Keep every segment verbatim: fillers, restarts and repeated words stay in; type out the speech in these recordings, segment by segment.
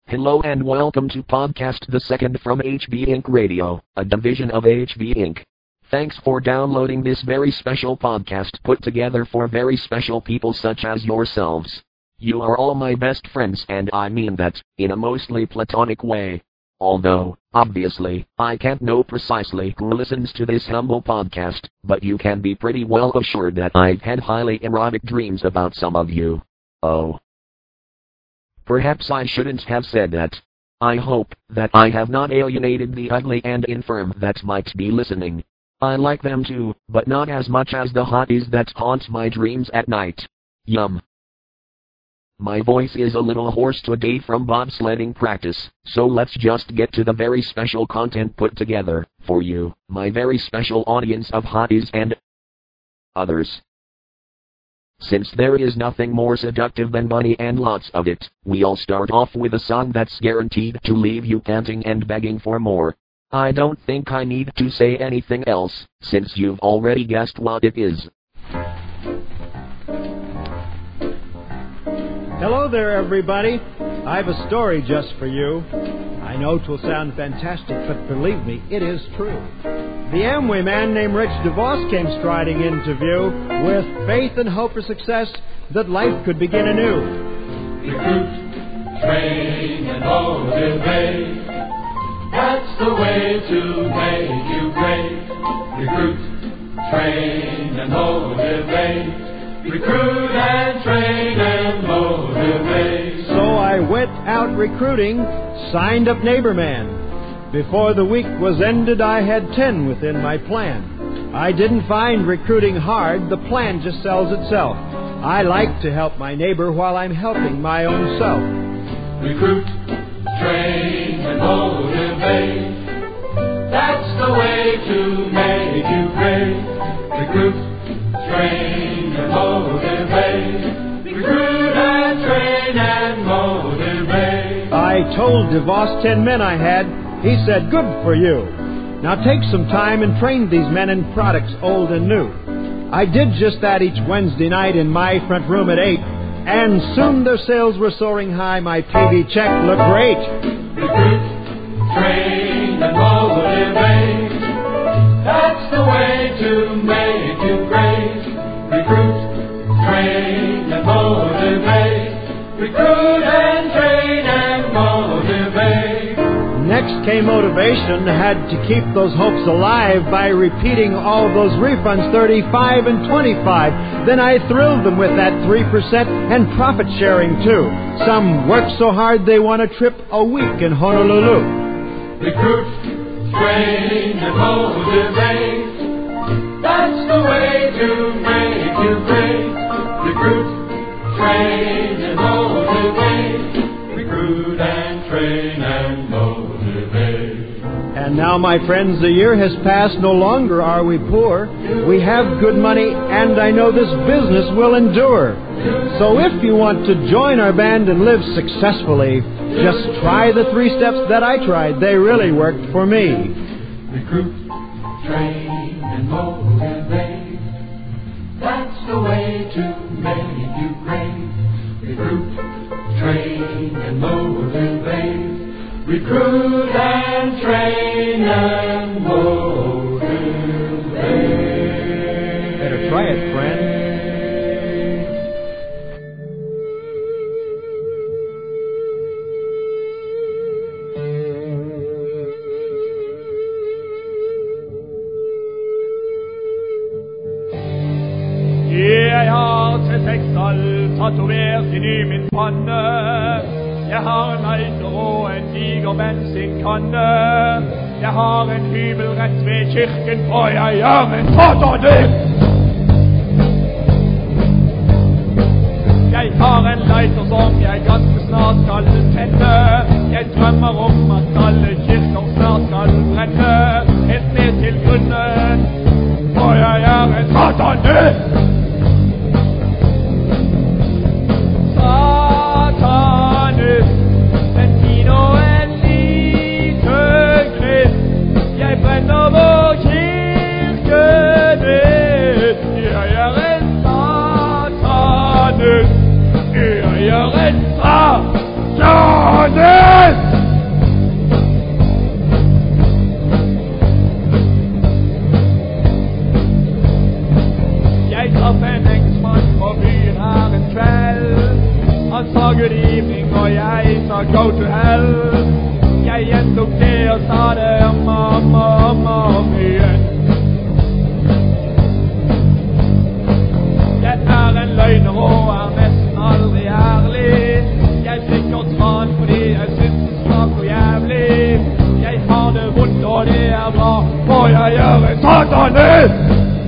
Hello and welcome to Podcast the Second from H B Inc Radio, a division of H B Inc. Thanks for downloading this very special podcast put together for very special people such as yourselves. You are all my best friends, and I mean that, in a mostly platonic way. Although, obviously, I can't know precisely who listens to this humble podcast, but you can be pretty well assured that I've had highly erotic dreams about some of you. Oh. Perhaps I shouldn't have said that. I hope that I have not alienated the ugly and infirm that might be listening. I like them too, but not as much as the hotties that haunt my dreams at night. Yum. My voice is a little hoarse today from bobsledding practice, so let's just get to the very special content put together for you, my very special audience of hotties and others. Since there is nothing more seductive than money and lots of it, we'll start off with a song that's guaranteed to leave you panting and begging for more. I don't think I need to say anything else, since you've already guessed what it is. Hello there, everybody. I have a story just for you. I know it will sound fantastic, but believe me, it is true. The Amway man named Rich DeVos came striding into view with faith and hope for success that life could begin anew. Recruit, train, and motivate. That's the way to make you great. Recruit, train, and motivate. Recruit and train and motivate. So I went out recruiting, signed up neighbor man. Before the week was ended, I had ten within my plan. I didn't find recruiting hard, the plan just sells itself. I like to help my neighbor while I'm helping my own self. Recruit, train, and motivate. That's the way to make you great. Recruit, train, and motivate. Recruit and train and motivate. I told DeVos ten men I had. He said, good for you. Now take some time and train these men in products old and new. I did just that each Wednesday night in my front room at eight, and soon their sales were soaring high. My T V check looked great. Recruit, train, and motivate. That's the way to make you great. Recruit, train, and motivate. Recruit and train and motivate. Next came motivation. Had to keep those hopes alive by repeating all those refunds, thirty-five and twenty-five. Then I thrilled them with that three percent and profit sharing too. Some work so hard they want a trip a week in Honolulu. Recruit, train, and motivate. That's the way to make you great. Recruit, train, and motivate. Recruit and train and motivate. And now, my friends, the year has passed. No longer are we poor. We have good money, and I know this business will endure. So if you want to join our band and live successfully, just try the three steps that I tried. They really worked for me. Recruit, train, and motivate. That's the way to make you great. Recruit, train, and motivate. Recruit and train and motivate. Better try it, friend. Jeg har tre seksall tatovert inn i min panne. Jeg har en lighter og en diger bensinkanne. Jeg har en hybel rett ved kirken, og jeg er en sataner. Jeg har en lighter som jeg ganske snart skal tenne. Jeg drømmer om at alle kirker snart skal brenne. Helt ned til grunnen, og jeg er en sataner. Ja! sa go to hell. Jeg gjentok det og sa det om og om og om og om igjen. Jeg er en løgner og er nesten aldri ærlig. Jeg drikker tran fordi jeg synes det smaker jævlig. Jeg har det vondt og det er bra, for jeg gjør en satanist.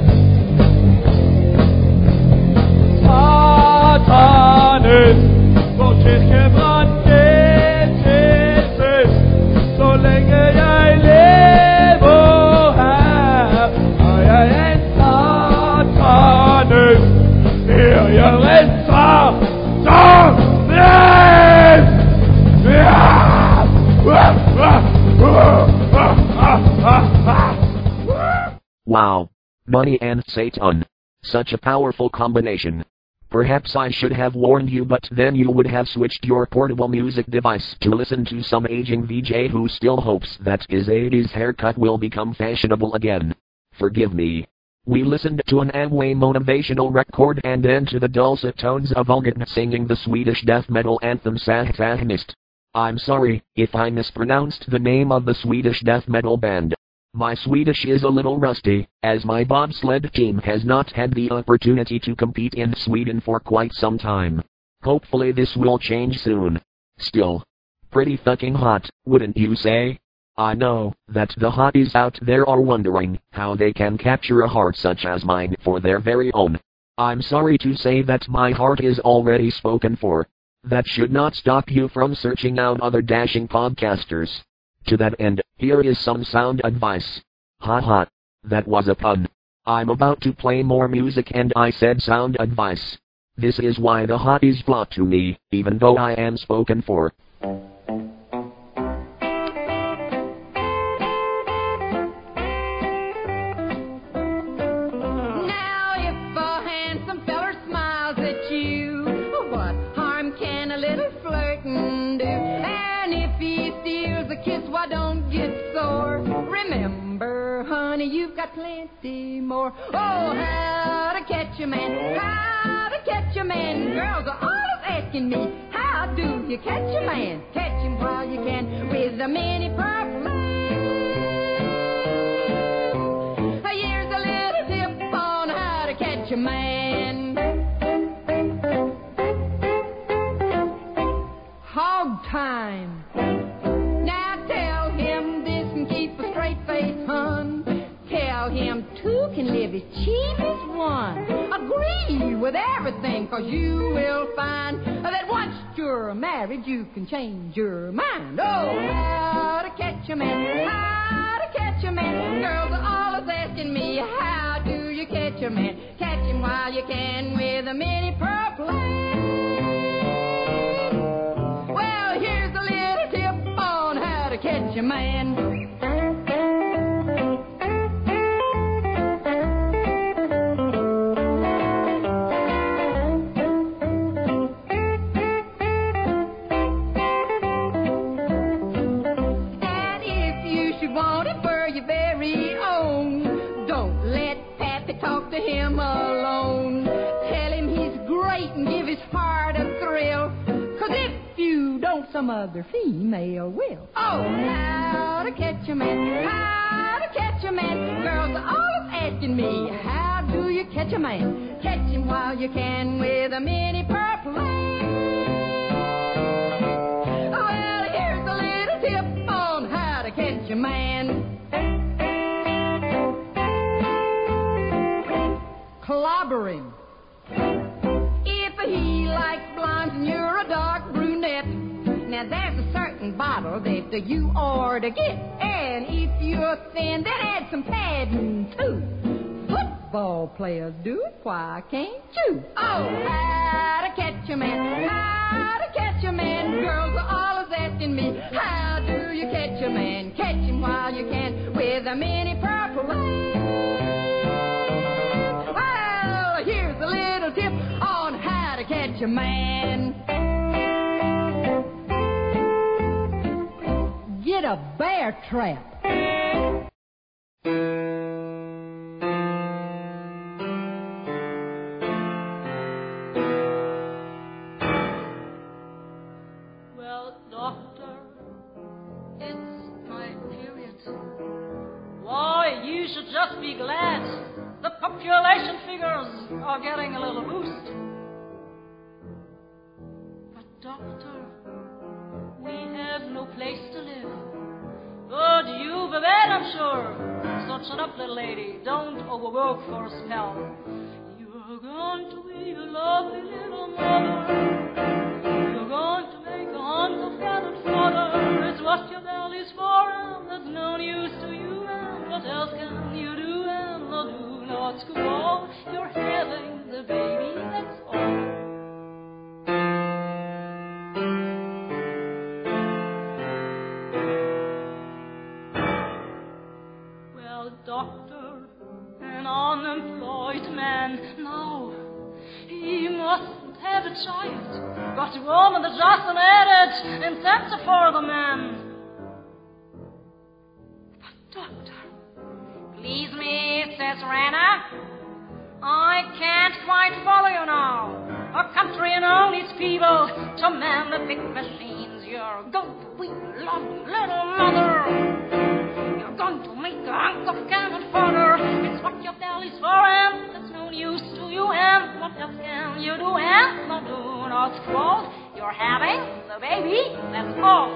Satanist, for kirkebrann det til sist. Så lenge jeg lever her, er jeg en satanist. Jeg gjør en satanist. Wow. Money and Satan. Such a powerful combination. Perhaps I should have warned you, but then you would have switched your portable music device to listen to some aging V J who still hopes that his eighties haircut will become fashionable again. Forgive me. We listened to an Amway motivational record and then to the dulcet tones of Ulgit singing the Swedish death metal anthem Satanist. I'm sorry if I mispronounced the name of the Swedish death metal band. My Swedish is a little rusty, as my bobsled team has not had the opportunity to compete in Sweden for quite some time. Hopefully this will change soon. Still, pretty fucking hot, wouldn't you say? I know that the hotties out there are wondering how they can capture a heart such as mine for their very own. I'm sorry to say that my heart is already spoken for. That should not stop you from searching out other dashing podcasters. To that end, here is some sound advice. Ha ha. That was a pun. I'm about to play more music and I said sound advice. This is why the hotties flock to me, even though I am spoken for. Now if a handsome feller smiles at you, what harm can a little flirting do? And if he steals a kiss, why don't get sore? Remember, honey, you've got plenty more. Oh, how to catch a man, how to catch a man. Girls are always asking me, how do you catch a man? Catch him while you can with a mini purple man. Here's a little tip on how to catch a man. Hog time. Now tell him this and keep a straight face, hun. Tell him two can live as cheap as one. Agree with everything, cause you will find that once you're married, you can change your mind. Oh, how to catch a man, how to catch a man. Girls are always asking me, how do you catch a man? Catch him while you can with a mini purple plan. Well, here's a little tip on how to catch a man. And if you should want it for your very own, don't let Pappy talk to him alone. Tell him he's great and give his heart a thrill, cause if you don't, some other female will. Oh, how to catch a man, how to catch a man. Girls are always asking me, how do you catch a man? Catch him while you can with a mini purple land. Well, here's a little tip on how to catch a man. Clobber him. If he likes blondes and you're a dark brunette, now there's a certain bottle that you ought to get. And if you're thin, then add some padding too. Football players do it, why can't you? Oh, how to catch a man, how to catch a man. Girls are always asking me, how do you catch a man? Catch him while you can with a mini purple land. Well, here's a little tip on how to catch a man. Get a bear trap. Well, no Doctor, it's my period. Why, you should just be glad. The population figures are getting a little boost. But doctor, we have no place to live. But you be bad, I'm sure. So shut up, little lady. Don't overwork for a spell. You're going to be a lovely little mother. You're going to make a hunt of gathered fodder. It's what your belly's for, and there's no use to you. And what else can you do? And not do not squall. You're having the baby, that's all. Doctor, an unemployed man, no, he mustn't have a child. Got a woman that's just an adage, incentive for the man. But doctor, please me, says Rana, I can't quite follow you now. A country, you know, needs people to man the big machines. You're going to be a lovely little mother. Going to make a hunk of cannon fodder. It's what your belly's for, and that's no use to you. And what else can you do? And no do not squall. You're having the baby, that's all.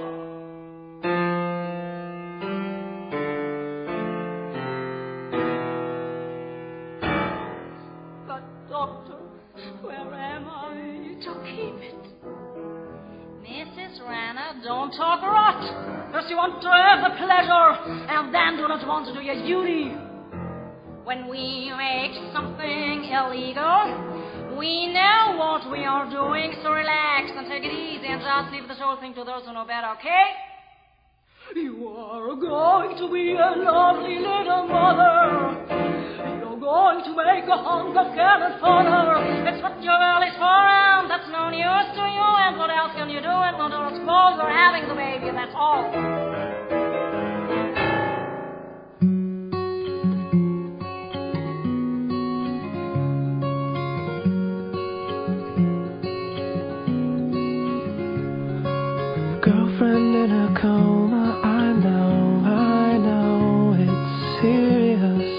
But doctor, where am I to keep it? Missus Rana, don't talk rot. First you want to have the pleasure, and then do not want to do your duty. When we make something illegal, we know what we are doing, so relax and take it easy and just leave the whole thing to those who know better, okay? You are going to be a lovely little mother. You're going to make a hunk of cannon fodder. It's what your belly's for, and that's no news to you. And what else can you do? And not all suppose you're having the baby, and that's all. Girlfriend in a coma, I know, I know it's serious.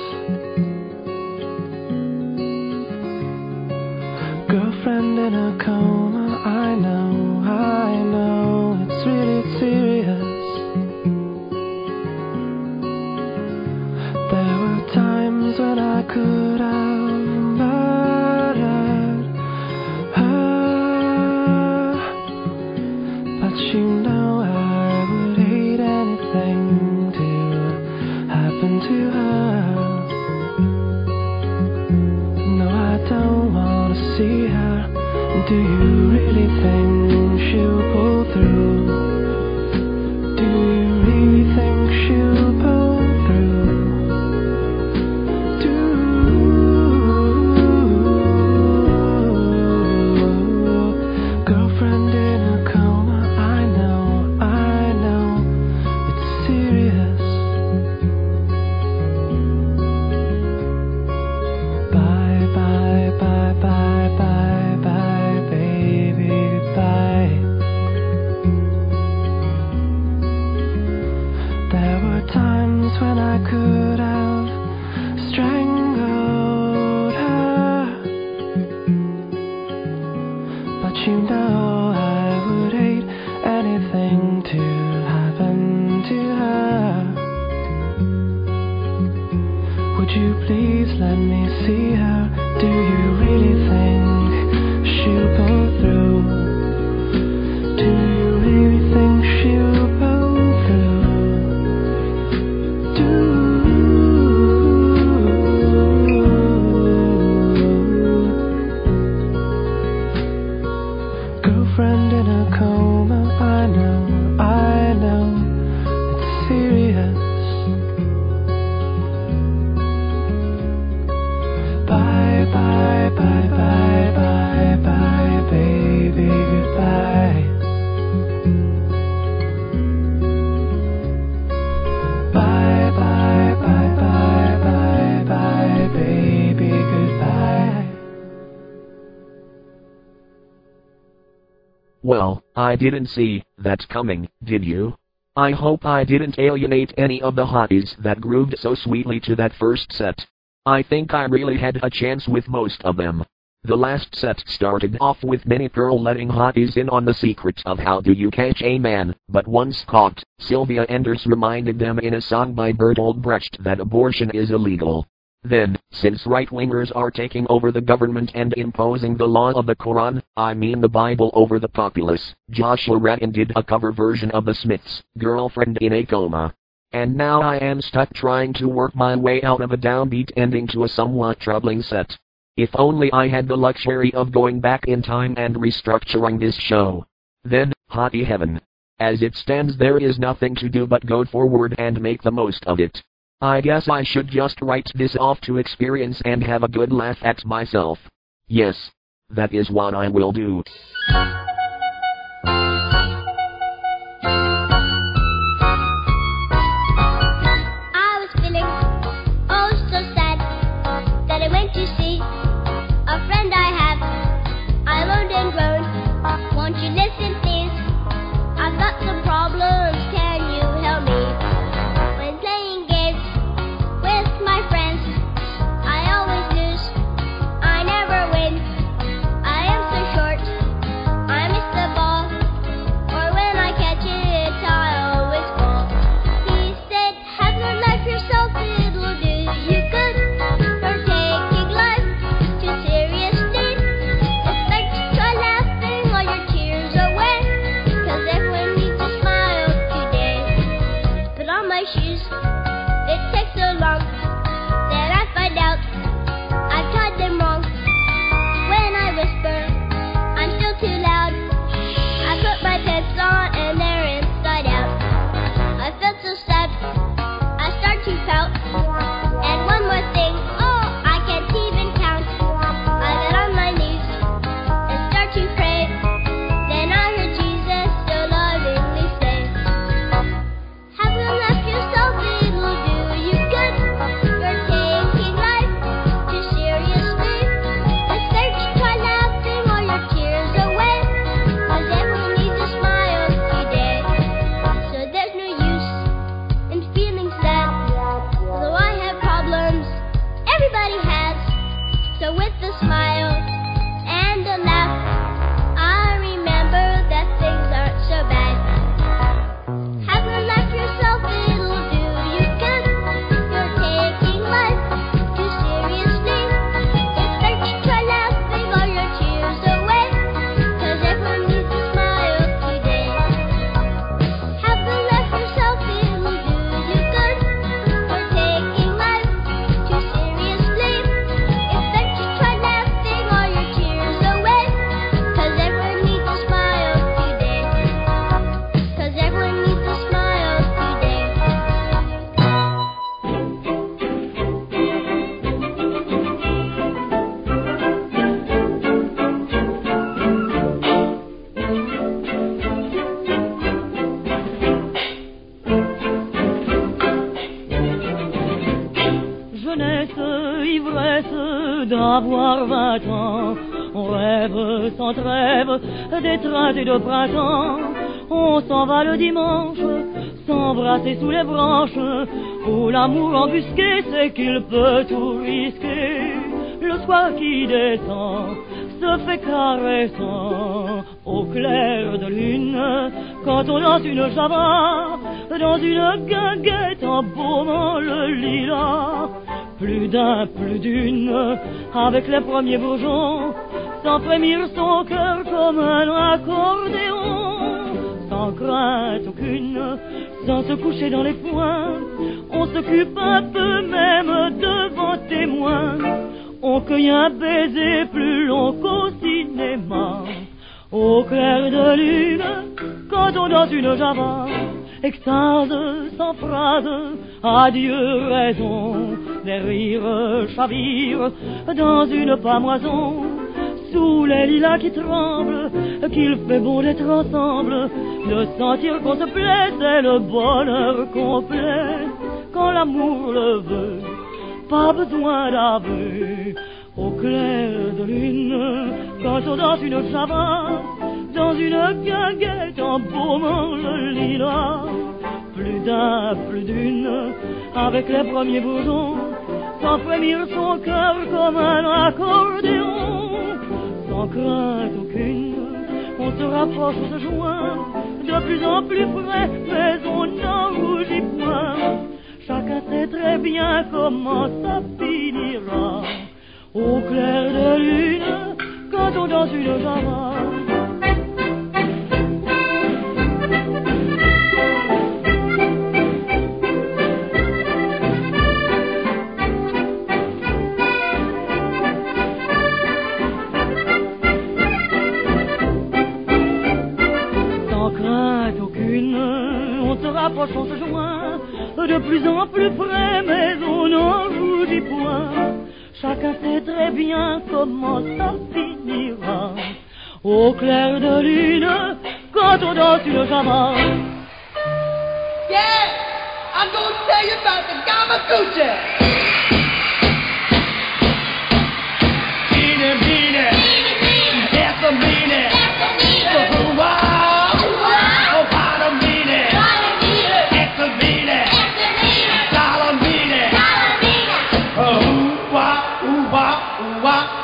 Girlfriend in a coma, I know, I know it's really serious. There were times when I could have murdered her, but you know I would hate anything to happen to her. No, I don't want to see her. Do you really think she'll pull through? Do you really think she'll pull through? Do girlfriend in a coma, I know, I know it's serious. Bye, bye, bye, bye, bye, bye, baby, goodbye. There were times when I could have strangled her, but you know I would hate anything to happen to her. Would you please let me see her? Do you really think she'll pull through? Do you really think she'll pull through? Do girlfriend in a coma, I know, I know it's serious. Bye, bye, bye, bye, bye, bye, baby, goodbye. I didn't see that coming, did you? I hope I didn't alienate any of the hotties that grooved so sweetly to that first set. I think I really had a chance with most of them. The last set started off with Minnie Pearl letting hotties in on the secret of how do you catch a man, but once caught, Sylvia Enders reminded them in a song by Bertolt Brecht that abortion is illegal. Then, since right-wingers are taking over the government and imposing the law of the Quran, I mean the Bible over the populace, Joshua Radin did a cover version of the Smiths' Girlfriend in a Coma. And now I am stuck trying to work my way out of a downbeat ending to a somewhat troubling set. If only I had the luxury of going back in time and restructuring this show. Then, hottie heaven. As it stands, there is nothing to do but go forward and make the most of it. I guess I should just write this off to experience and have a good laugh at myself. Yes, that is what I will do. I was feeling oh so sad that I went to see a friend I have. I moaned and groaned. Won't you listen, please? I've got some problems. Can you help me? When playing games with my friends, I always lose. I never win. I am so short. I miss the ball. Or when I catch it, I always fall. He said, have your life yourself. It will do you good. For taking life too seriously. It's better to try laughing all your tears away. Cause everyone needs a smile today. Put on my shoes. It takes so long. Then I find out I've tied them wrong. When I whisper, I'm still too loud. I put my pants on and they're inside out. I felt so sad. I start to pout. And one more thing, oh, I can't even count. I get on my knees and start to pray. Then I heard Jesus so lovingly say, have you left yourself? It will do you good. You're taking life too seriously. It's better to try laughing all your tears away. Cause everyone needs a smile today. So there's no use in feeling sad. Though I have problems, everybody has. So with a smile and a laugh, I remember that things aren't so bad. Have you left yourself? It will do you good. You're taking life too seriously. It's better to try laughing all your tears away. Cause everyone needs a smile today. Have you left yourself? It will do you good. You're taking life too seriously. It's better to try laughing all your tears away. Cause everyone needs a smile today. Cause everyone needs a smile today. Jeunesse, ivresse d'avoir vingt ans. On rêve sans trêve d'étreinte et de printemps. On s'en va le dimanche, s'embrasser sous les branches. Où l'amour embusqué sait qu'il peut tout risquer. Le soir qui descend se fait caressant au clair de lune. Quand on danse une java dans une guinguette en baumant le lilas. Plus d'un, plus d'une, avec les premiers bourgeons, sans frémir son cœur comme un accordéon. Sans crainte aucune, sans se coucher dans les poings, on s'occupe un peu même devant témoins. On cueille un baiser plus long qu'au cinéma. Au clair de lune, quand on danse une java, extase sans phrase, adieu raison. Les rires chavirent dans une pâmoison, sous les lilas qui tremblent, qu'il fait bon d'être ensemble, de sentir qu'on se plaît, c'est le bonheur complet. Quand l'amour le veut, pas besoin d'aveu. Au clair de lune, quand on danse une java, dans une guinguette embaumant le lilas. Plus d'un, plus d'une, avec les premiers bourgeons, sans frémir son cœur comme un accordéon. Sans crainte aucune, on se rapproche, on se joint, de plus en plus près, mais on n'en rougit point. Chacun sait très bien comment ça finira. Au clair de lune, quand on danse une java. Sans crainte aucune, on se rapproche, on se joint, de plus en plus près, mais on n'en rougit point. Chacun sait très bien comment ça finira. Au clair de lune, quand on danse une java. Yeah, I'm gonna tell you about the Gamaguchi. Beanie, beanie, that's a beanie. Oh, wow, oh, bada beanie, that's a beanie, dollar beanie. Oh, wow, ooh, wow, ooh, wow.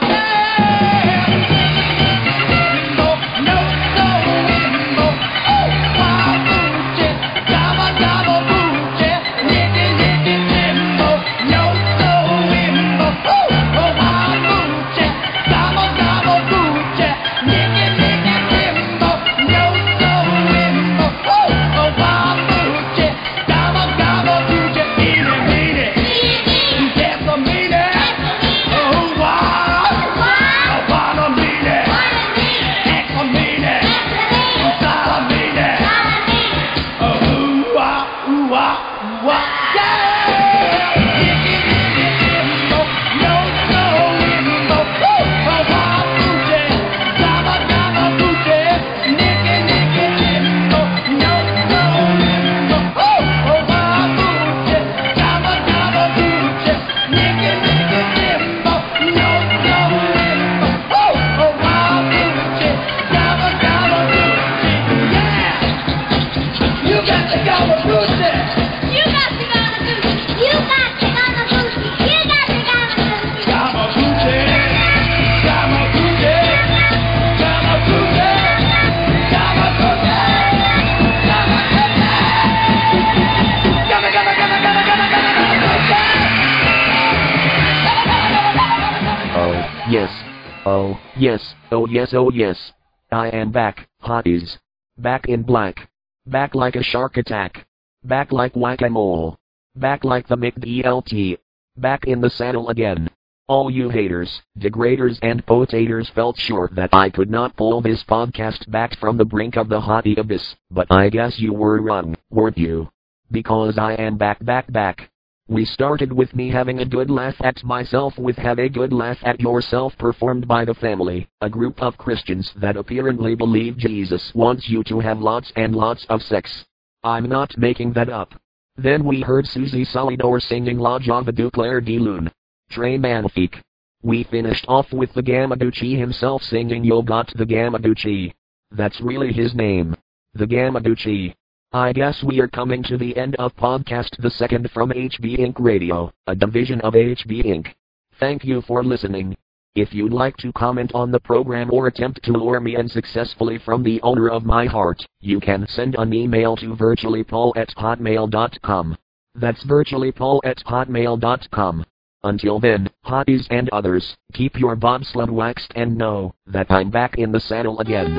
Yes. Oh, yes. Oh, yes. Oh, yes. I am back, hotties. Back in black. Back like a shark attack. Back like whack-a-mole. Back like the M C D L T. Back in the saddle again. All you haters, degraders and potators felt sure that I could not pull this podcast back from the brink of the hottie abyss, but I guess you were wrong, weren't you? Because I am back back back. We started with me having a good laugh at myself with Have a Good Laugh at Yourself performed by The Family, a group of Christians that apparently believe Jesus wants you to have lots and lots of sex. I'm not making that up. Then we heard Susie Solidor singing La Java du Claire de Lune. Très magnifique. We finished off with the Gamaguchi himself singing Yo Got the Gamaguchi. That's really his name. The Gamaguchi. I guess we are coming to the end of podcast the second from H B Incorporated. Radio, a division of H B Incorporated. Thank you for listening. If you'd like to comment on the program or attempt to lure me in successfully from the owner of my heart, you can send an email to virtuallypaul at hotmail dot com. That's virtuallypaul at hotmail dot com. Until then, hotties and others, keep your bobsled waxed and know that I'm back in the saddle again.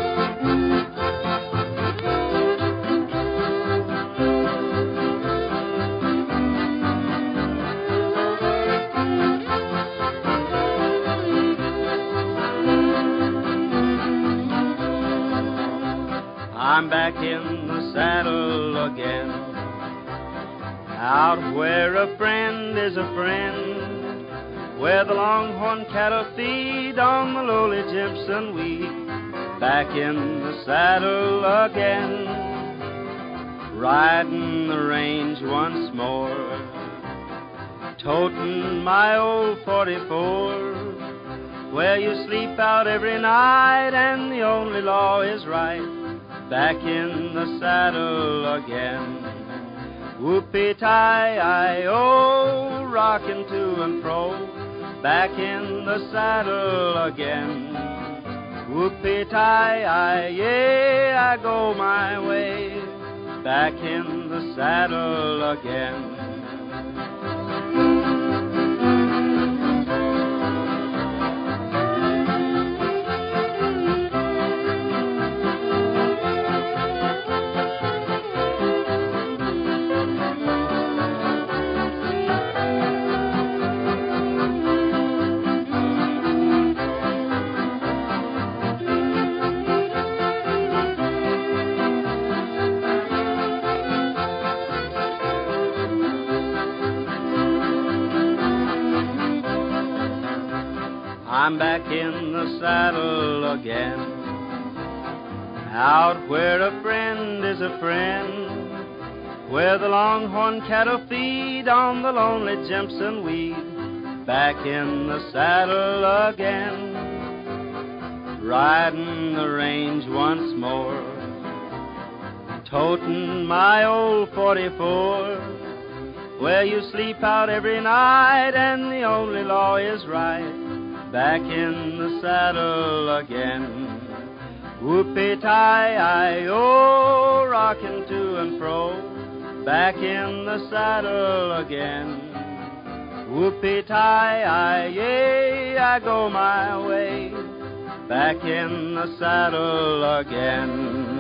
I'm back in the saddle again, out where a friend is a friend, where the longhorn cattle feed on the lowly Jimson wheat. Back in the saddle again, riding the range once more, toting my old forty-four. where you sleep out every night and the only law is right. Back in the saddle again. Whoopee-tie-I-O, rocking to and fro. Back in the saddle again. Whoopee-tie-I, yeah, I go my way. Back in the saddle again. I'm back in the saddle again, out where a friend is a friend, where the longhorn cattle feed on the lonely Jimson weed. Back in the saddle again, riding the range once more, toting my old forty-four, where you sleep out every night and the only law is right. Back in the saddle again. Whoopee-tie-I-O, rocking to and fro. Back in the saddle again. Whoopee-tie-I, yeah, I go my way. Back in the saddle again.